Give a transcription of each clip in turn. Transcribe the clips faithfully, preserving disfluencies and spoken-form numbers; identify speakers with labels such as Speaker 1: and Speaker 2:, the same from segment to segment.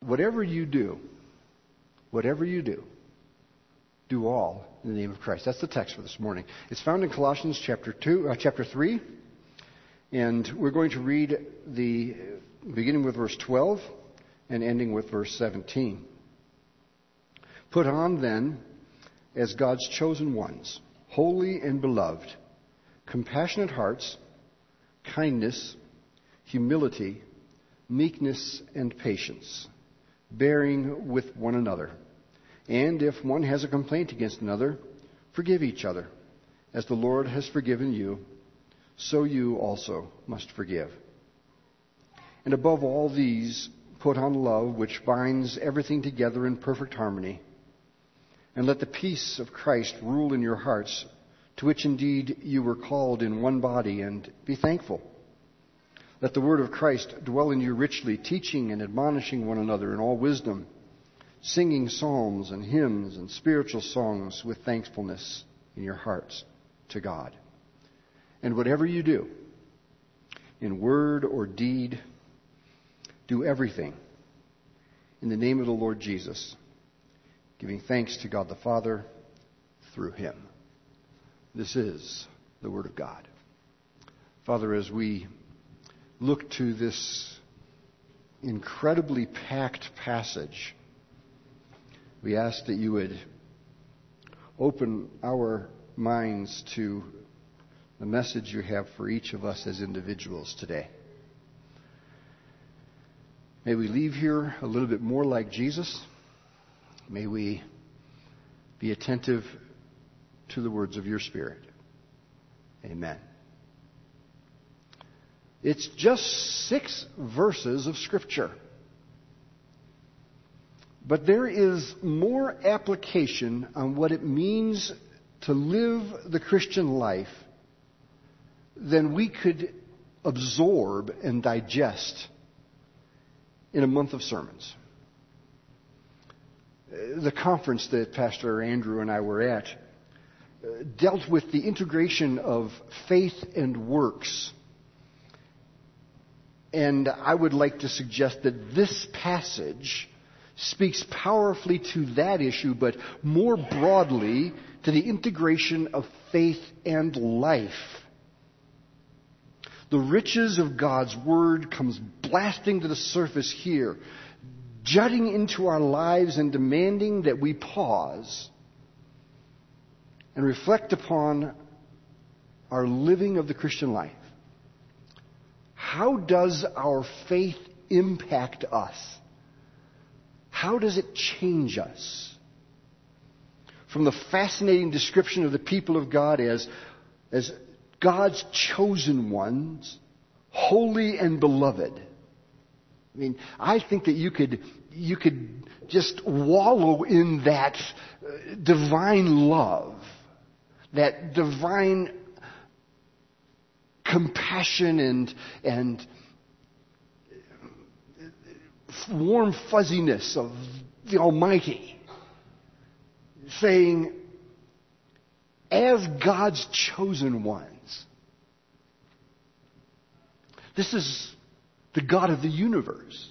Speaker 1: whatever you do, whatever you do, do all in the name of Christ. That's the text for this morning. It's found in Colossians chapter two, uh, chapter three, and we're going to read the beginning with verse twelve and ending with verse seventeen. Put on then, as God's chosen ones, holy and beloved, compassionate hearts, kindness, humility, meekness, and patience, bearing with one another. And if one has a complaint against another, forgive each other. As the Lord has forgiven you, so you also must forgive. And above all these, put on love, which binds everything together in perfect harmony. And let the peace of Christ rule in your hearts, to which indeed you were called in one body, and be thankful. Let the word of Christ dwell in you richly, teaching and admonishing one another in all wisdom, singing psalms and hymns and spiritual songs with thankfulness in your hearts to God. And whatever you do, in word or deed, do everything in the name of the Lord Jesus, giving thanks to God the Father through him. This is the word of God. Father, as we look to this incredibly packed passage, we ask that you would open our minds to the message you have for each of us as individuals today. May we leave here a little bit more like Jesus. May we be attentive to the words of your Spirit. Amen. It's just six verses of Scripture. But there is more application on what it means to live the Christian life than we could absorb and digest in a month of sermons. The conference that Pastor Andrew and I were at dealt with the integration of faith and works. And I would like to suggest that this passage speaks powerfully to that issue, but more broadly to the integration of faith and life. The riches of God's Word comes blasting to the surface here, jutting into our lives and demanding that we pause and reflect upon our living of the Christian life. How does our faith impact us? How does it change us? From the fascinating description of the people of God as, as God's chosen ones, holy and beloved. I mean, I think that you could, you could just wallow in that divine love, that divine compassion and, and warm fuzziness of the Almighty, saying, as God's chosen ones, this is the God of the universe.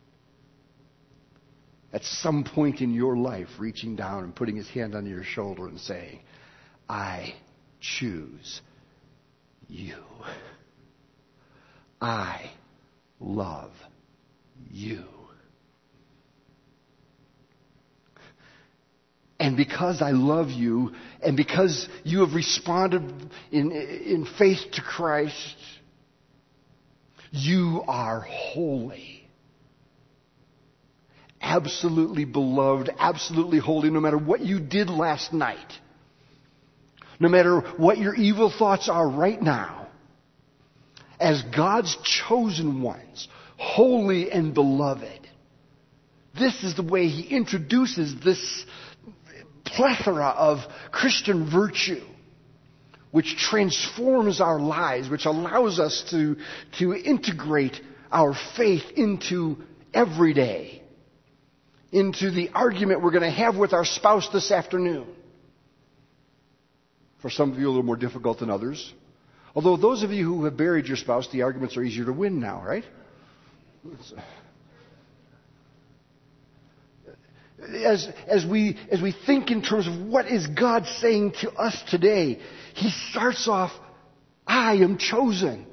Speaker 1: At some point in your life, reaching down and putting his hand on your shoulder and saying, I choose you. I love you. And because I love you, and because you have responded in, in faith to Christ, you are holy. Absolutely beloved, absolutely holy, no matter what you did last night. No matter what your evil thoughts are right now. As God's chosen ones, holy and beloved. This is the way he introduces this plethora of Christian virtue, which transforms our lives, which allows us to, to integrate our faith into every day, into the argument we're going to have with our spouse this afternoon. For some of you, a little more difficult than others. Although those of you who have buried your spouse, the arguments are easier to win now, right? As, as we, as we think in terms of what is God saying to us today, He starts off, I am chosen.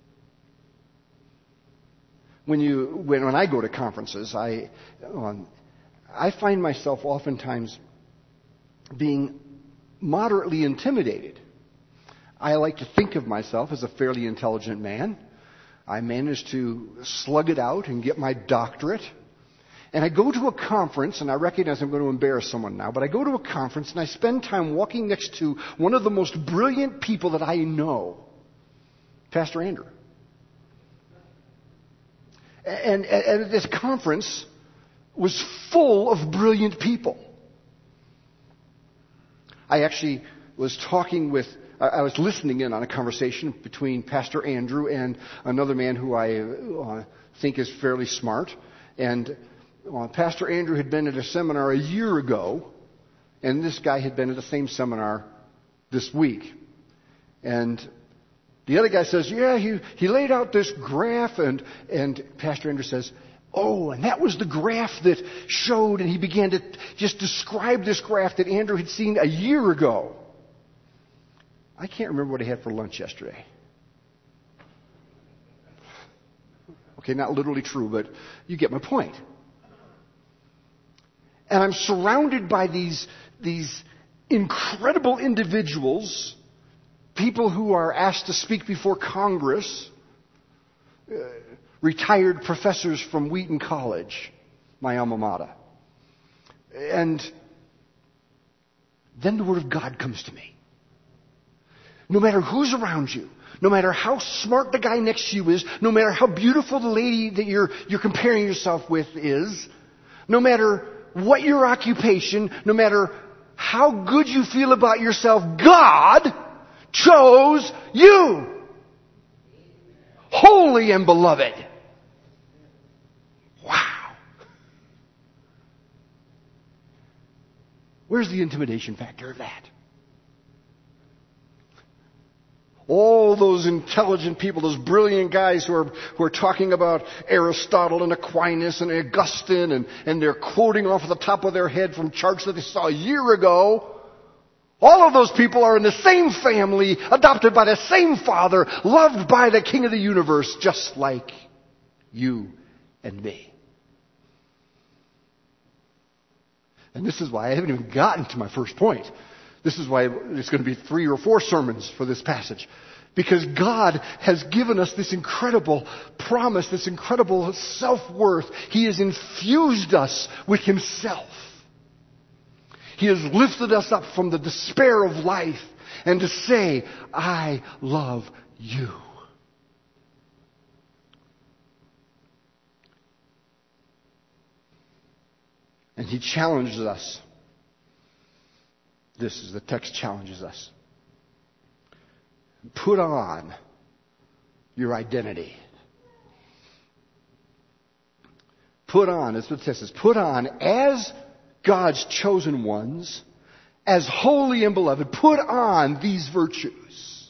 Speaker 1: When you, when, when I go to conferences, I, um, I find myself oftentimes being moderately intimidated. I like to think of myself as a fairly intelligent man. I managed to slug it out and get my doctorate. And I go to a conference, and I recognize I'm going to embarrass someone now, but I go to a conference and I spend time walking next to one of the most brilliant people that I know, Pastor Andrew. And, and, and this conference was full of brilliant people. I actually was talking with, I was listening in on a conversation between Pastor Andrew and another man who I uh, think is fairly smart. And uh, Pastor Andrew had been at a seminar a year ago, and this guy had been at the same seminar this week. And the other guy says, yeah, he, he laid out this graph, and, and Pastor Andrew says, oh, and that was the graph that showed, and he began to just describe this graph that Andrew had seen a year ago. I can't remember what I had for lunch yesterday. Okay, not literally true, but you get my point. And I'm surrounded by these, these incredible individuals, people who are asked to speak before Congress, uh, retired professors from Wheaton College, my alma mater. And then the Word of God comes to me. No matter who's around you, no matter how smart the guy next to you is, no matter how beautiful the lady that you're, you're comparing yourself with is, no matter what your occupation, no matter how good you feel about yourself, God chose you. Holy and beloved. Wow. Where's the intimidation factor of that? All those intelligent people, those brilliant guys who are, who are talking about Aristotle and Aquinas and Augustine, and, and they're quoting off the top of their head from charts that they saw a year ago. All of those people are in the same family, adopted by the same Father, loved by the King of the universe, just like you and me. And this is why I haven't even gotten to my first point. This is why it's going to be three or four sermons for this passage. Because God has given us this incredible promise, this incredible self-worth. He has infused us with Himself. He has lifted us up from the despair of life and to say, I love you. And He challenges us. This is the text challenges us. Put on your identity. Put on, that's what it says, put on as God's chosen ones, as holy and beloved, put on these virtues.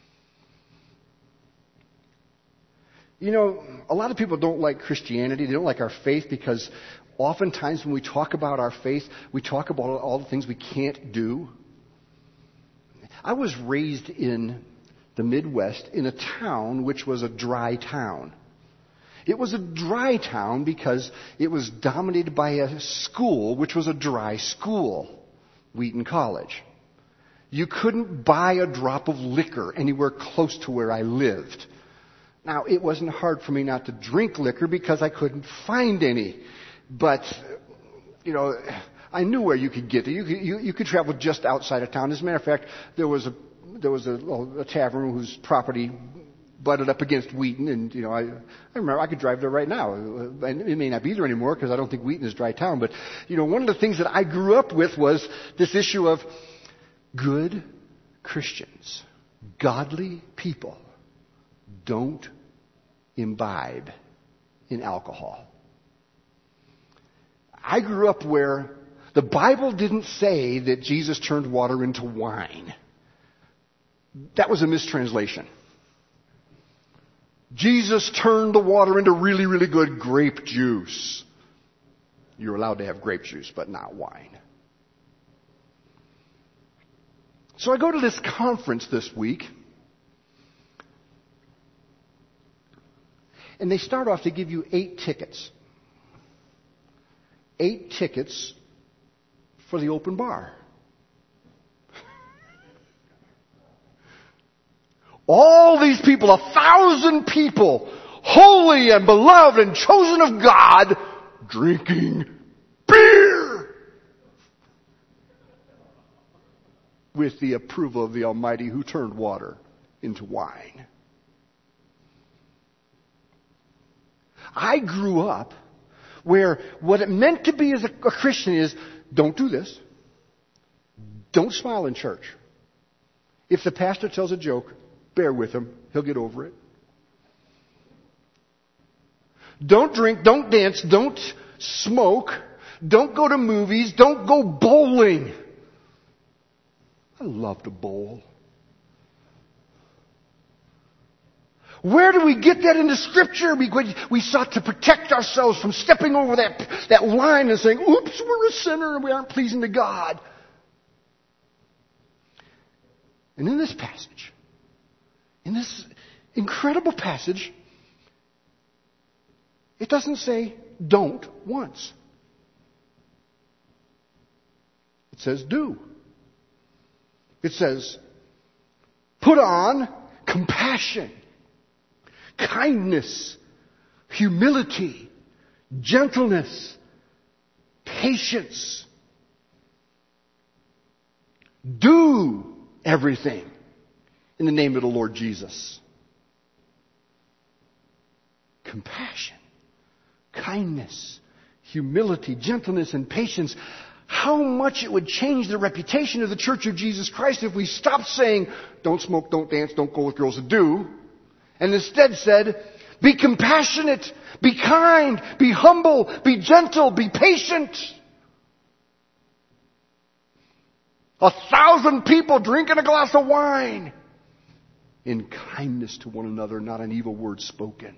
Speaker 1: You know, a lot of people don't like Christianity. They don't like our faith because oftentimes when we talk about our faith, we talk about all the things we can't do. I was raised in the Midwest in a town which was a dry town. It was a dry town because it was dominated by a school which was a dry school, Wheaton College. You couldn't buy a drop of liquor anywhere close to where I lived. Now, it wasn't hard for me not to drink liquor because I couldn't find any. But, you know, I knew where you could get it. You could, you, you could travel just outside of town. As a matter of fact, there was a there was a, a tavern whose property butted up against Wheaton, and you know, I, I remember I could drive there right now. And it may not be there anymore because I don't think Wheaton is dry town. But you know, one of the things that I grew up with was this issue of good Christians, godly people, don't imbibe in alcohol. I grew up where the Bible didn't say that Jesus turned water into wine. That was a mistranslation. Jesus turned the water into really, really good grape juice. You're allowed to have grape juice, but not wine. So I go to this conference this week, and they start off to give you eight tickets. Eight tickets for the open bar. All these people, a thousand people, holy and beloved and chosen of God, drinking beer with the approval of the Almighty who turned water into wine. I grew up where what it meant to be as a, a Christian is, don't do this. Don't smile in church. If the pastor tells a joke, bear with him. He'll get over it. Don't drink, don't dance, don't smoke, don't go to movies, don't go bowling. I love to bowl. Where do we get that into Scripture? We, we sought to protect ourselves from stepping over that, that line and saying, oops, we're a sinner and we aren't pleasing to God. And in this passage, in this incredible passage, it doesn't say don't once. It says do. It says put on compassion, kindness, humility, gentleness, patience. Do everything in the name of the Lord Jesus. Compassion, kindness, humility, gentleness, and patience. How much it would change the reputation of the Church of Jesus Christ if we stopped saying, don't smoke, don't dance, don't go with girls that do, and instead said, be compassionate, be kind, be humble, be gentle, be patient. A thousand people drinking a glass of wine in kindness to one another, not an evil word spoken.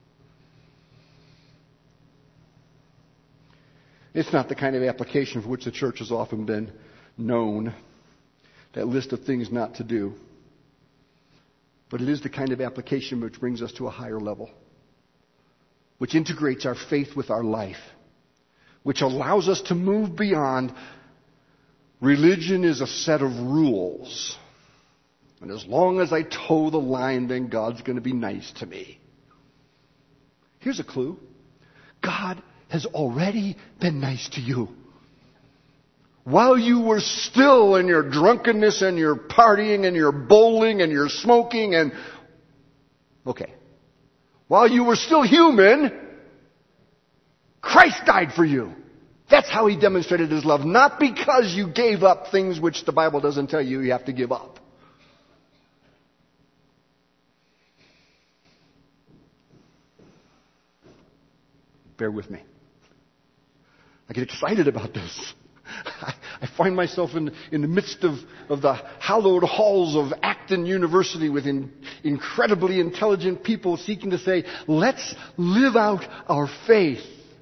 Speaker 1: It's not the kind of application for which the church has often been known, that list of things not to do. But it is the kind of application which brings us to a higher level, which integrates our faith with our life, which allows us to move beyond religion is a set of rules. And as long as I toe the line, then God's going to be nice to me. Here's a clue. God has already been nice to you. While you were still in your drunkenness and your partying and your bowling and your smoking and... Okay. While you were still human, Christ died for you. That's how He demonstrated His love. Not because you gave up things which the Bible doesn't tell you you have to give up. Bear with me. I get excited about this. I, I find myself in, in the midst of, of the hallowed halls of Acton University with in, incredibly intelligent people seeking to say, let's live out our faith.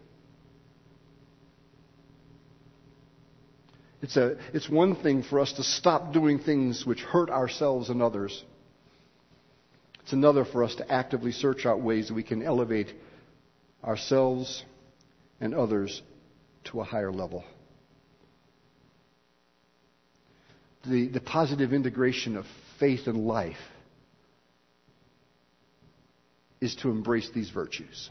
Speaker 1: It's, a, it's one thing for us to stop doing things which hurt ourselves and others. It's another for us to actively search out ways that we can elevate ourselves and others to a higher level. The, the positive integration of faith and life is to embrace these virtues.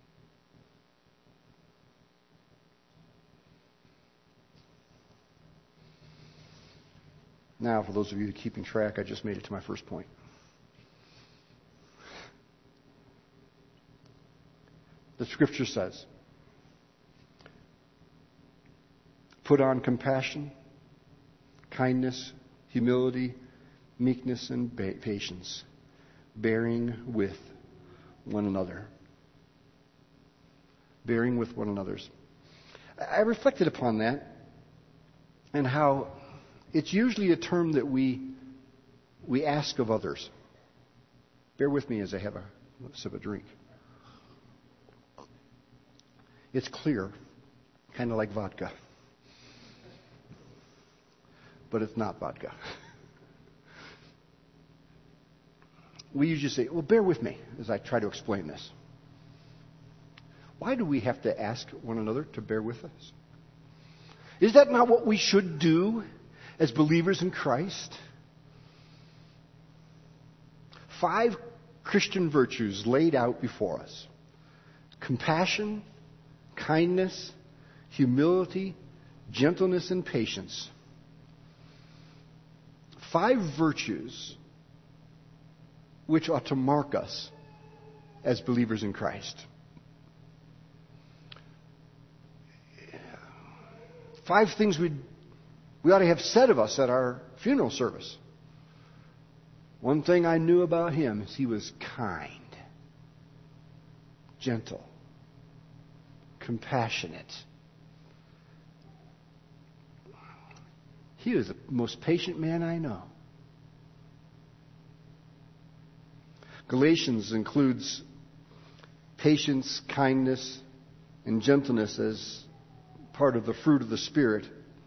Speaker 1: Now, for those of you keeping track, I just made it to my first point. The Scripture says, put on compassion, kindness, humility, meekness, and ba- patience, bearing with one another. Bearing with one another's. I reflected upon that and how it's usually a term that we we ask of others. Bear with me as I have a sip of drink. It's clear Kind of like vodka. But it's not vodka. We usually say, well, bear with me as I try to explain this. Why do we have to ask one another to bear with us? Is that not what we should do as believers in Christ? Five Christian virtues laid out before us. Compassion, kindness, humility, gentleness, and patience. Five virtues which ought to mark us as believers in Christ. Five things we we ought to have said of us at our funeral service. One thing I knew about him is he was kind, gentle, compassionate. He was the most patient man I know. Galatians includes patience, kindness, and gentleness as part of the fruit of the Spirit.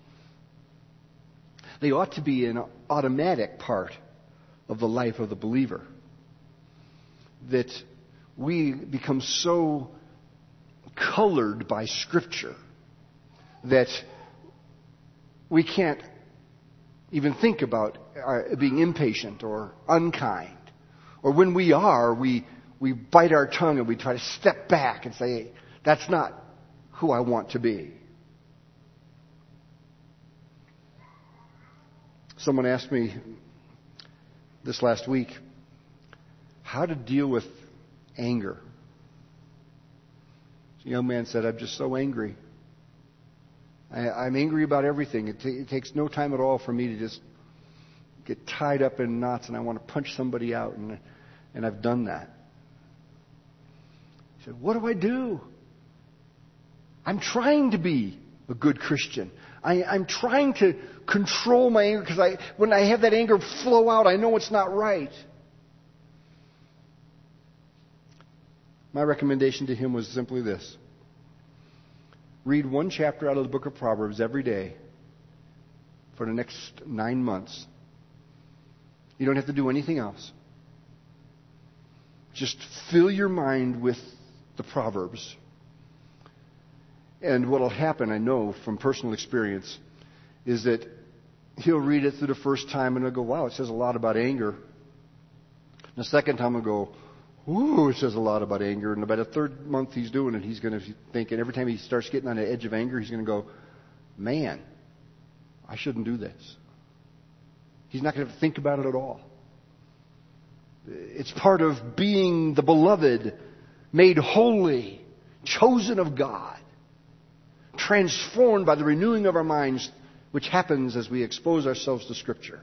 Speaker 1: They ought to be an automatic part of the life of the believer. That we become so colored by Scripture that we can't even think about being impatient or unkind. Or when we are, we, we bite our tongue and we try to step back and say, hey, that's not who I want to be. Someone asked me this last week how to deal with anger. The young man said, I'm just so angry. I, I'm angry about everything. It, t- it takes no time at all for me to just get tied up in knots and I want to punch somebody out, and and I've done that. He said, what do I do? I'm trying to be a good Christian. I, I'm trying to control my anger because I, when I have that anger flow out, I know it's not right. My recommendation to him was simply this. Read one chapter out of the book of Proverbs every day for the next nine months. You don't have to do anything else. Just fill your mind with the Proverbs. And what will happen, I know from personal experience, is that he'll read it through the first time and he'll go, wow, it says a lot about anger. And the second time he'll go, ooh, it says a lot about anger. And about the third month he's doing it, he's going to think, and every time he starts getting on the edge of anger, he's going to go, man, I shouldn't do this. He's not going to have to think about it at all. It's part of being the beloved, made holy, chosen of God, transformed by the renewing of our minds, which happens as we expose ourselves to Scripture.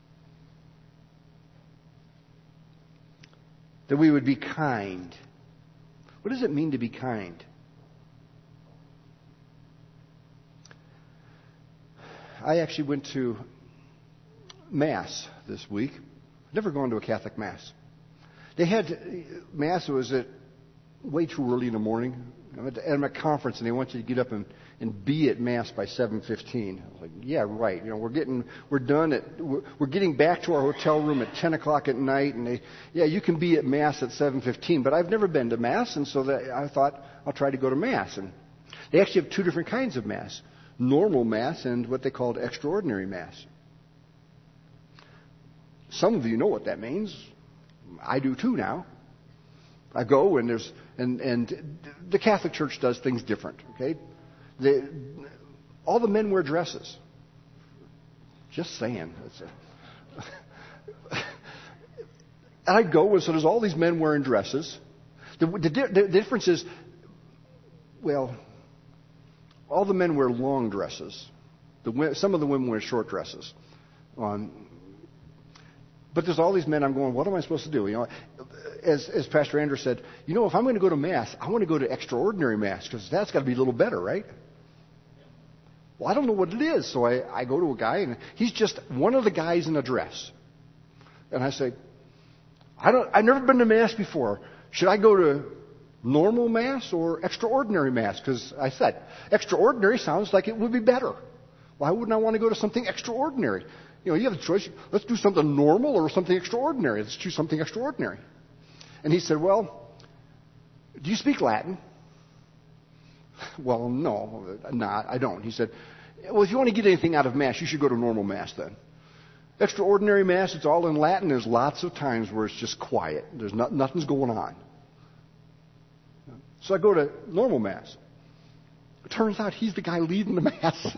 Speaker 1: That we would be kind. What does it mean to be kind? I actually went to Mass this week. I've never gone to a Catholic Mass. They had Mass was at way too early in the morning. I'm at, I'm at a conference and they want you to get up and, and be at Mass by seven fifteen. I was like, yeah, right. You know, we're getting we're done at we're, we're getting back to our hotel room at ten o'clock at night, and they yeah, you can be at Mass at seven fifteen. But I've never been to Mass, and so that I thought I'll try to go to Mass. And they actually have two different kinds of Mass: normal Mass and what they called extraordinary Mass. Some of you know what that means. I do too now. I go and there's and and the Catholic Church does things different. Okay, they, all the men wear dresses. Just saying. It's a, and I go and so there's all these men wearing dresses. The, the, the difference is, well, all the men wear long dresses. The some of the women wear short dresses. Um, But there's all these men. I'm going, what am I supposed to do? You know, as as Pastor Andrew said, you know, if I'm going to go to Mass, I want to go to extraordinary Mass because that's got to be a little better, right? Well, I don't know what it is, so I, I go to a guy and he's just one of the guys in a dress, and I say, I don't. I've never been to Mass before. Should I go to normal Mass or extraordinary Mass? Because I said, extraordinary sounds like it would be better. Why wouldn't I want to go to something extraordinary? You know, you have a choice. Let's do something normal or something extraordinary. Let's choose something extraordinary. And he said, well, do you speak Latin? Well, no, not. I don't. He said, well, if you want to get anything out of Mass, you should go to normal Mass then. Extraordinary Mass, it's all in Latin. There's lots of times where it's just quiet. There's not, nothing's going on. So I go to normal Mass. It turns out he's the guy leading the Mass.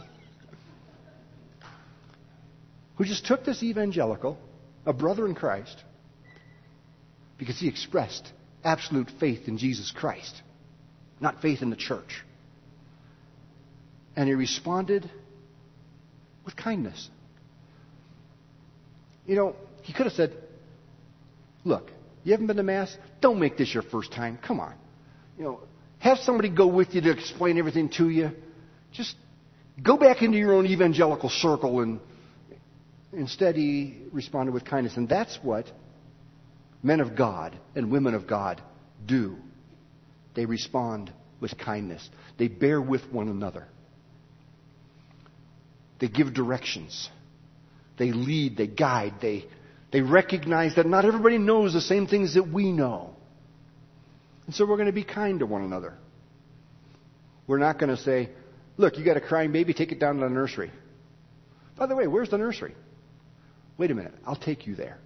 Speaker 1: Who just took this evangelical, a brother in Christ, because he expressed absolute faith in Jesus Christ, not faith in the church. And he responded with kindness. You know, he could have said, look, you haven't been to Mass? Don't make this your first time. Come on. You know, have somebody go with you to explain everything to you. Just go back into your own evangelical circle. And instead he responded with kindness. And that's what men of God and women of God do. They respond with kindness. They bear with one another. They give directions. They lead, they guide, they, they recognize that not everybody knows the same things that we know. And so we're going to be kind to one another. We're not going to say, look, you got a crying baby, take it down to the nursery. By the way, where's the nursery? Wait a minute, I'll take you there.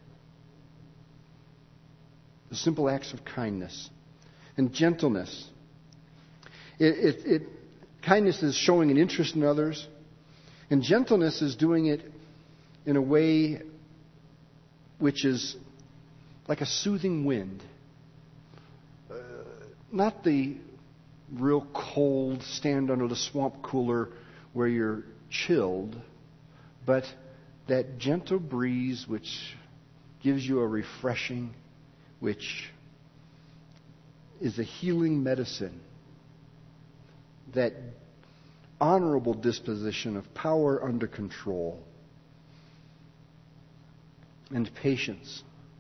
Speaker 1: The simple acts of kindness and gentleness. It, it, it, kindness is showing an interest in others, and gentleness is doing it in a way which is like a soothing wind. Uh, not the real cold, stand under the swamp cooler where you're chilled, but that gentle breeze which gives you a refreshing, which is a healing medicine. That honorable disposition of power under control. And patience.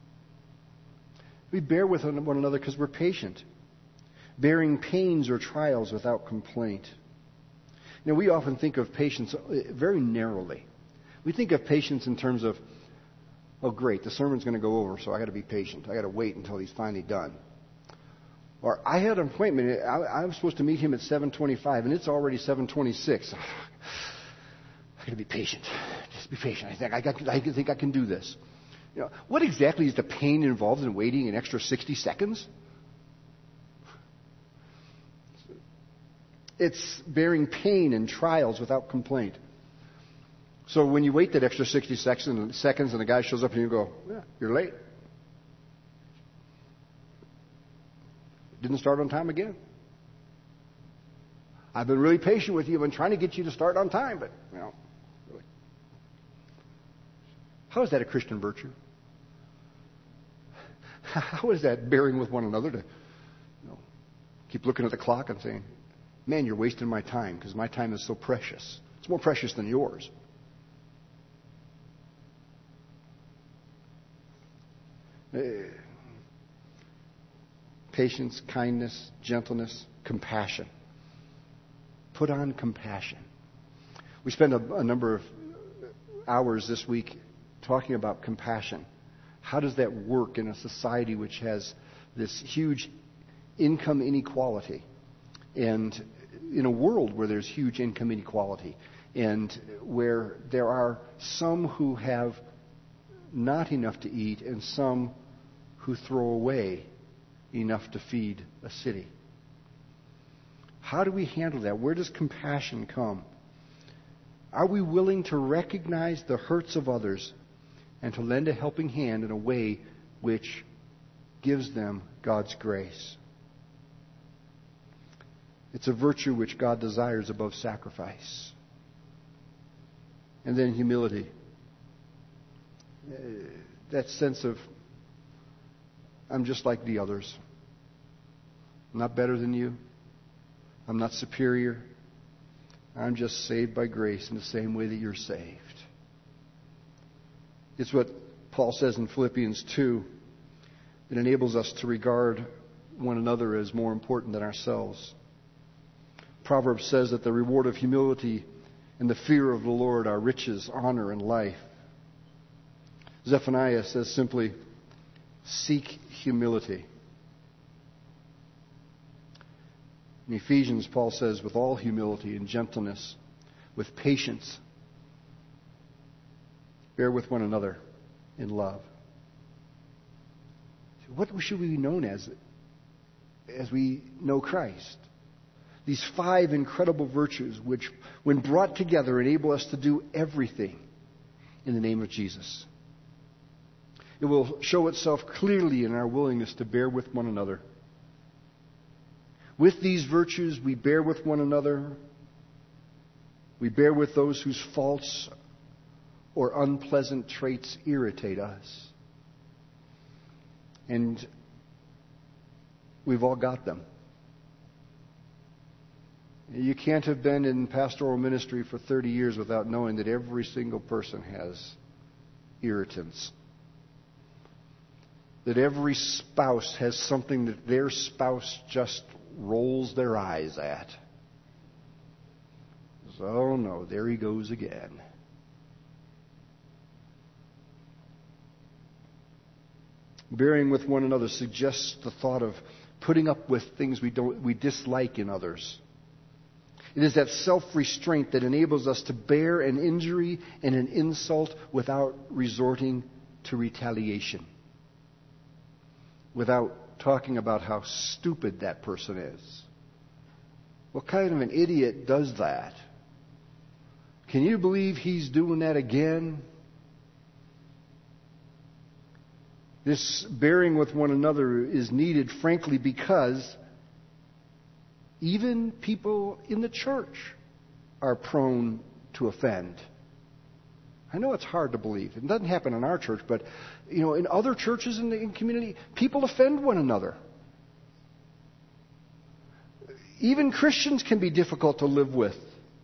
Speaker 1: We bear with one another because we're patient, bearing pains or trials without complaint. Now, we often think of patience very narrowly. We think of patience in terms of, oh, great, the sermon's going to go over, so I got to be patient. I got to wait until he's finally done. Or I had an appointment. I, I was supposed to meet him at seven twenty-five, and it's already seven twenty-six. I got to be patient. Just be patient. I think I, got, I think I can do this. You know, what exactly is the pain involved in waiting an extra sixty seconds? It's bearing pain and trials without complaint. So when you wait that extra sixty seconds and the guy shows up and you go, yeah, you're late. Didn't start on time again. I've been really patient with you. I've been trying to get you to start on time, but, you know, really. How is that a Christian virtue? How is that bearing with one another to, you know, keep looking at the clock and saying, man, you're wasting my time because my time is so precious. It's more precious than yours. Uh, patience, kindness, gentleness, compassion. Put on compassion. We spent a, a number of hours this week talking about compassion. How does that work in a society which has this huge income inequality? And in a world where there's huge income inequality and where there are some who have not enough to eat and some who throw away enough to feed a city. How do we handle that? Where does compassion come? Are we willing to recognize the hurts of others and to lend a helping hand in a way which gives them God's grace? It's a virtue which God desires above sacrifice. And then humility. That sense of, I'm just like the others. I'm not better than you. I'm not superior. I'm just saved by grace in the same way that you're saved. It's what Paul says in Philippians two. It enables us to regard one another as more important than ourselves. Proverbs says that the reward of humility and the fear of the Lord are riches, honor, and life. Zephaniah says simply, seek humility. In Ephesians, Paul says, with all humility and gentleness, with patience, bear with one another in love. What should we be known as as we know Christ? These five incredible virtues which, when brought together, enable us to do everything in the name of Jesus. It will show itself clearly in our willingness to bear with one another. With these virtues, we bear with one another. We bear with those whose faults or unpleasant traits irritate us. And we've all got them. You can't have been in pastoral ministry for thirty years without knowing that every single person has irritants. That every spouse has something that their spouse just rolls their eyes at. So, oh no, there he goes again. Bearing with one another suggests the thought of putting up with things we don't we dislike in others. It is that self-restraint that enables us to bear an injury and an insult without resorting to retaliation. Without talking about how stupid that person is. What kind of an idiot does that? Can you believe he's doing that again? This bearing with one another is needed, frankly, because even people in the church are prone to offend. I know it's hard to believe. It doesn't happen in our church, but you know, in other churches in the in community, people offend one another. Even Christians can be difficult to live with.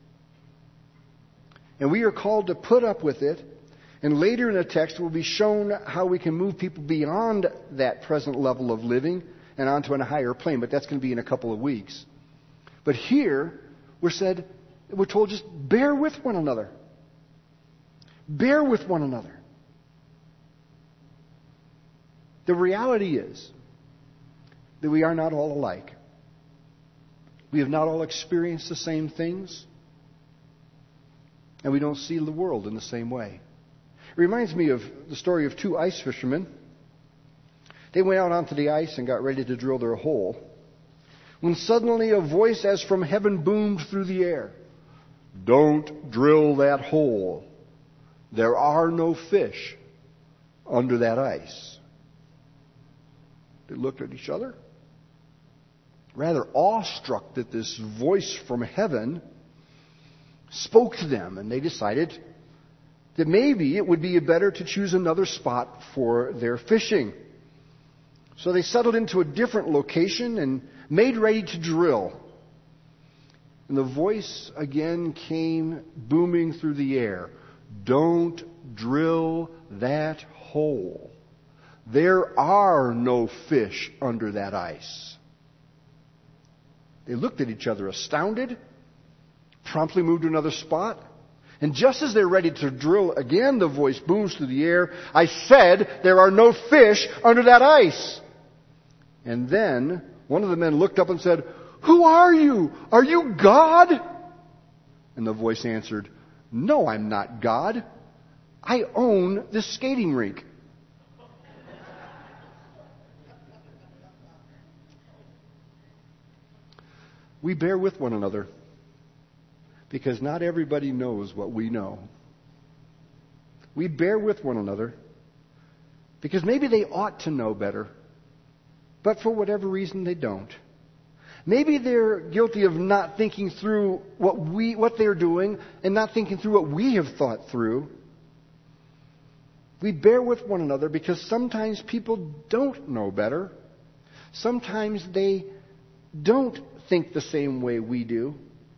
Speaker 1: And we are called to put up with it. And later in the text, we'll be shown how we can move people beyond that present level of living and onto a higher plane. But that's going to be in a couple of weeks. But here, we're said, we're told just bear with one another. Bear with one another. The reality is that we are not all alike. We have not all experienced the same things. And we don't see the world in the same way. It reminds me of the story of two ice fishermen. They went out onto the ice and got ready to drill their hole, when suddenly a voice as from heaven boomed through the air. Don't drill that hole. There are no fish under that ice. They looked at each other, rather awestruck that this voice from heaven spoke to them, and they decided that maybe it would be better to choose another spot for their fishing. So they settled into a different location and made ready to drill. And the voice again came booming through the air. Don't drill that hole. There are no fish under that ice. They looked at each other astounded, promptly moved to another spot. And just as they're ready to drill again, the voice booms through the air. I said there are no fish under that ice. And then one of the men looked up and said, Who are you? Are you God? And the voice answered, No, I'm not God. I own this skating rink. We bear with one another because not everybody knows what we know. We bear with one another because maybe they ought to know better, but for whatever reason they don't. Maybe they're guilty of not thinking through what we what they're doing and not thinking through what we have thought through. We bear with one another because sometimes people don't know better. Sometimes they don't think the same way we do.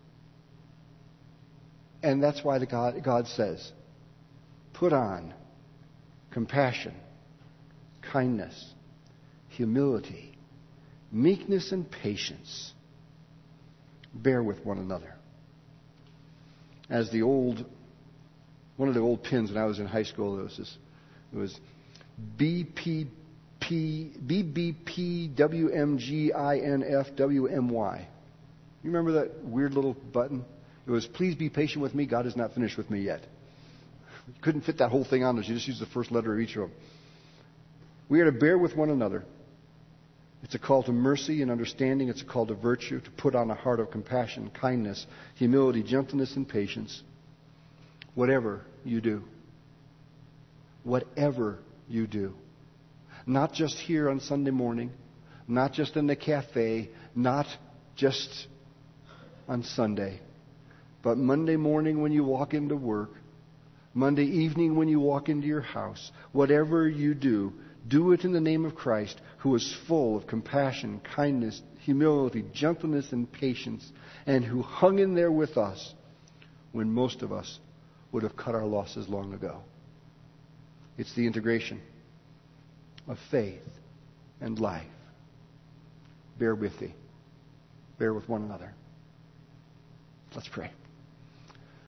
Speaker 1: And that's why the God, God says, put on compassion, kindness, humility, meekness and patience. Bear with one another. As the old, one of the old pins when I was in high school, it was this, it was B P P, B B P W M G I N F W M Y. You remember that weird little button? It was, please be patient with me, God is not finished with me yet. You couldn't fit that whole thing on us. You just used the first letter of each of them. We are to bear with one another. It's a call to mercy and understanding. It's a call to virtue, to put on a heart of compassion, kindness, humility, gentleness, and patience. Whatever you do. Whatever you do. Not just here on Sunday morning. Not just in the cafe. Not just on Sunday. But Monday morning when you walk into work. Monday evening when you walk into your house. Whatever you do, do it in the name of Christ, who is full of compassion, kindness, humility, gentleness, and patience, and who hung in there with us when most of us would have cut our losses long ago. It's the integration of faith and life. Bear with thee. Bear with one another. Let's pray.